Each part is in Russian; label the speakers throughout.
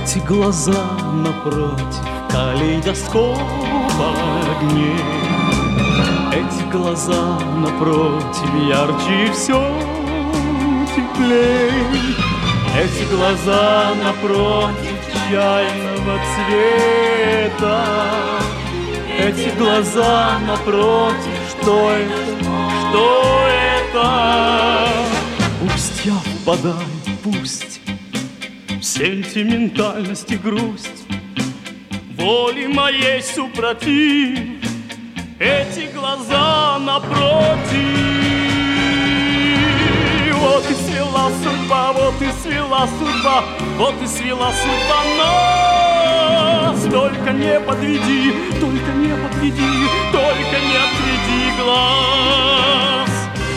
Speaker 1: Эти глаза напротив калейдоскопа огней. Эти глаза напротив ярче и все теплей. Эти глаза напротив чайного цвета. Эти глаза напротив, что это, что это? Пусть я впадаю, пусть в сентиментальность и грусть, воли моей супротив. Эти глаза напротив. Вот и свела судьба, вот и свела судьба, вот и свела судьба нас. Только не подведи, только не подведи, только не отведи глаз.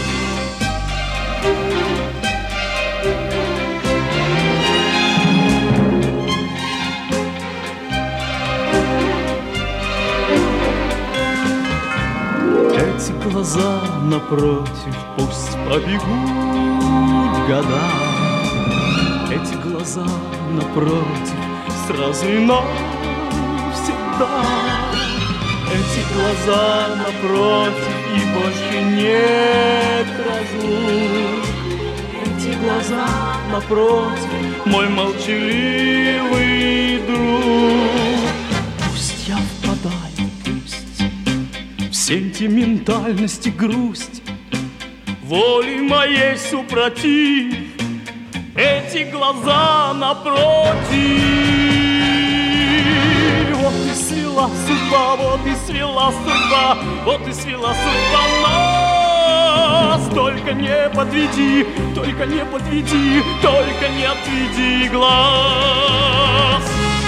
Speaker 1: Эти глаза напротив, пусть побегут года. Эти глаза напротив, сразу и навсегда. Эти глаза напротив, и больше нет разлук. Эти глаза напротив, мой молчаливый друг. Пусть я впадаю, пусть в сентиментальность и грусть, воли моей супротив. Эти глаза напротив. Вот и свела судьба, вот и свела судьба, вот и свела судьба нас. Только не подведи, только не подведи, только не отведи глаз.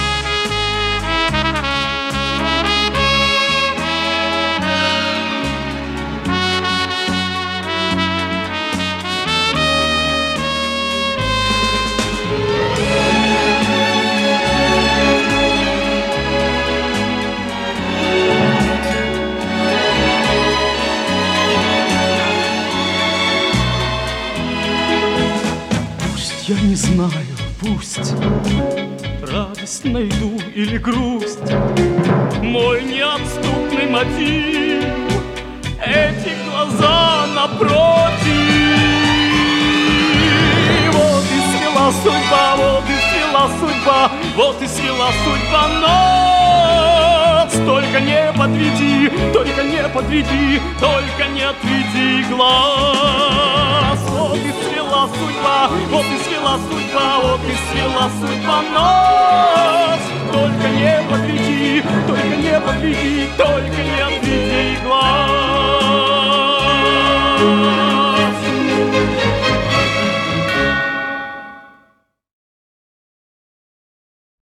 Speaker 1: Я не знаю, пусть радость найду или грусть, мой неотступный мотив. Эти глаза напротив. Вот и свела судьба, вот и свела судьба, вот и свела судьба нас. Только не подведи, только не подведи, только не отведи глаз. Вот и свела судьба, вот и свела судьба, вот и свела судьба нас. Только не подведи, только не подведи, только не отведи глаз.